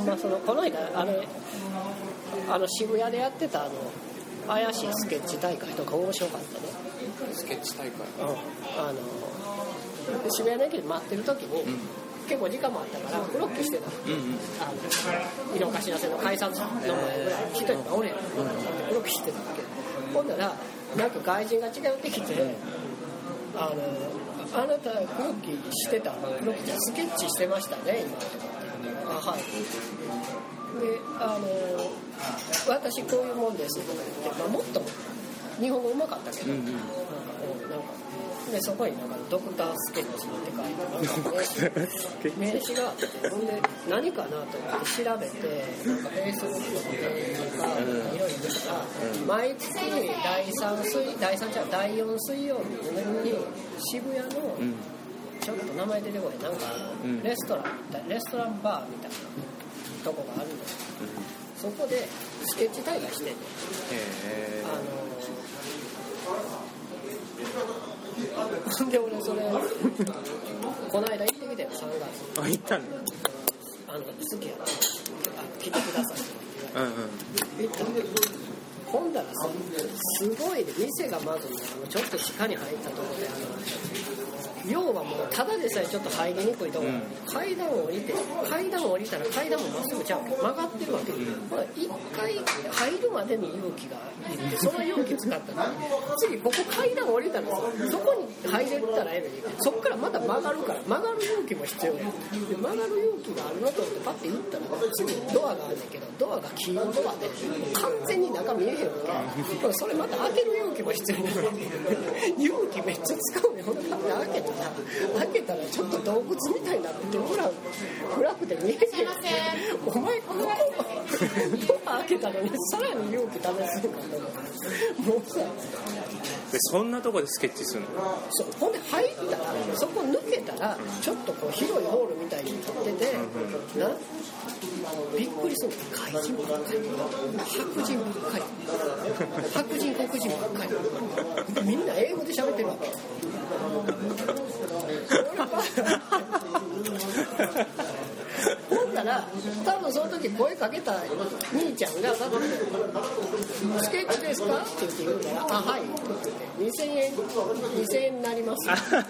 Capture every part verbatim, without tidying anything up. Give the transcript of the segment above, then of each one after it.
まあ、そのこの間あれあの渋谷でやってたあの怪しいスケッチ大会とか面白かったね。 スケッチ大会、 うん、あの渋谷の駅で待ってる時に、うん、結構時間もあったからクロッキーしてた、うんうん、あの井の頭線の改札の前ぐらい人がおれへん、うん、クロッキーしてたわけ。ほんならなんか外人が近寄ってきて、あのあなたクロッキーしてたクロッキーじゃスケッチしてましたね今とかってあはいであの私こういうもんですとか言って、まあ、もっと日本語うまかったけど、うんうん、なんかなんかでそこになんかドクタースケッチって書いて名刺があってほんで何かなと思って調べてなんかフェイスブックのページとかいろいろ見たら毎月第三水第三じゃ第四水曜日に渋谷のちょっと名前出てこないなんかレストランレストランバーみたいなとこがあるんですよ。そこでスケッチ大会してんねん。あので俺それこの間行ってきたよさんがつ。 あ行ったの。 あの好きやな。あ来てくださいって言われて。うんうん。行ったんだけど今度はさすごいで店がまずねあのちょっと地下に入ったところであの要はもうただでさえちょっと入りにくいところ、うん、階段を降りて階段を降りたら階段もまっすぐちゃうけど曲がってるわけで、うん、一回入るまでに勇気がいるその勇気使ったら次ここ階段降りたらさそこに入れたらええのにそこからまた曲がるから曲がる勇気も必要やで曲がる勇気があるなと思ってパッて打ったら次ドアがあるんだけどドアが黄色ドアで完全に中見えへんわけそれまた開ける勇気も必要なの勇気めっちゃ使うねほんと開けて開けたらちょっと動物みたいになってほら暗くて見えてお前ここドア開けたのにさらに勇気試すのかともうさでそんなとこでスケッチするのそうほんで入ったらそこ抜けたらちょっとこう広いホールみたいになってて、うん、なびっくりする外人ばっかり白人ばっかり白人黒人ばっかりみんな英語で喋ってるわけほんなら多分その時声かけた兄ちゃんがスケッチですかって言って言うからあはいって言ってにせんえんにせんえんになります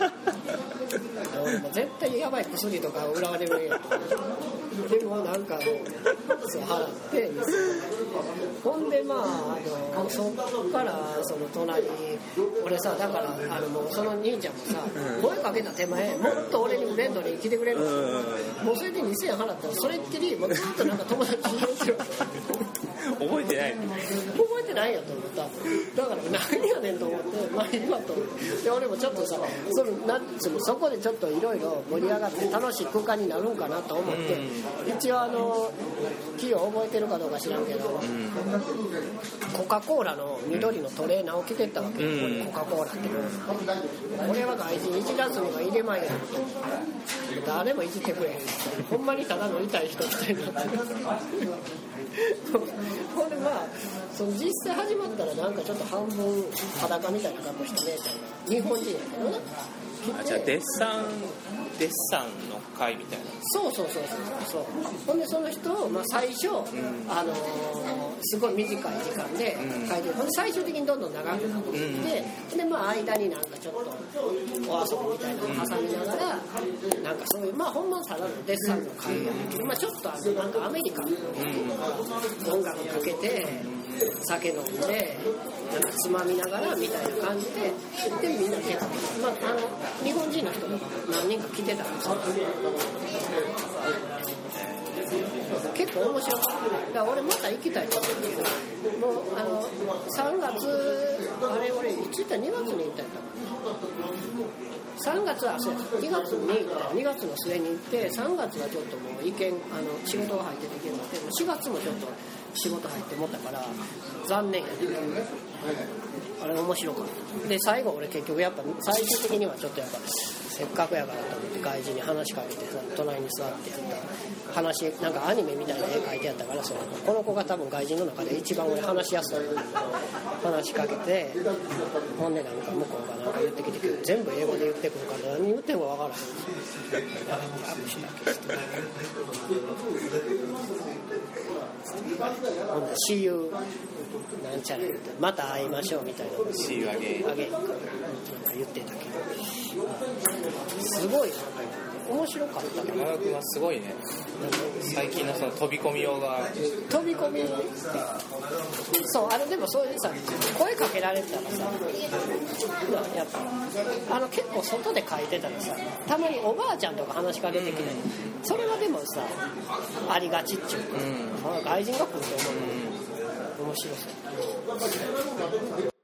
絶対やばい薬とか売られるやんでもなんかそう払ってほんでまあ、あのそっからその隣俺さだからあのもうその兄ちゃんもさ声かけた手前もっと俺にフレンドに来てくれるもうそれでにせんえん払ったらそれっきりもうずっとなんか友達になってる覚えてない覚えてないやと思っただから何やねんと思ってまあ今とで俺もちょっとさそのなんつうのそこでちょっといろいろ盛り上がって楽しい空間になるんかなと思って一応あのキヨ覚えてるかどうか知らんけどコカ・コーラの緑のトレーナーを着てったわけ、うん、コカ・コーラってこれは外人いじらずには入れまいやん誰もいじってくれへんほんまにただの痛い人みたいになってるほんでまあその実際始まったらなんかちょっと半分裸みたいな格好してね日本人やけどなあじゃあデッサンデッサンの会みたいなそうそうそうそうそうほんでその人を、まあ、最初、うん、あのー、すごい短い時間で書いてる、うん、ほんで最終的にどんどん長くなっていって、うん、でまあ間になんかちょっとお遊びみたいなのを挟みながら、うん、なんかそういうまあほんまただのデッサンの会が、うんまあ、ちょっとあのなんかアメリカの音楽かけて酒飲んでなんかつまみながらみたいな感じででみんな結構、まあ、あの日本人の人も何人か来てたんですよ結構面白かっただから俺また行きたいと思うんだけどもうあのさんがつあれ俺いつ行ったにがつに行ったんださんがつはそうにがつに行ったにがつの末に行ってさんがつはちょっともう意見あの仕事が入ってて行けなくてしがつもちょっと仕事入って思ったから残念やねあれ面白かったで最後俺結局やっぱ最終的にはちょっとやっぱせっかくやからと思って外人に話しかけてさ隣に座ってやった話なんかアニメみたいな絵描いてあったから、そのこの子が多分外人の中で一番俺話しやすい話しかけて、ほんでなんか向こうがなんか言ってきて全部英語で言ってくるから何言ってるか分からへん。ほんで See you なんちゃら言ってまた会いましょうみたいな See you again なんか言ってたけど、すごい面白かったけど、 山田君はすごいね。最近のその飛び込み用が飛び込みそうあれでもそういうさ声かけられたらさ、やっぱあの結構外で書いてたらさ、たまにおばあちゃんとか話しかけてきて、うん、それはでもさありがちっちゅうか、うん、外人が来ると思う、うん、面白そう。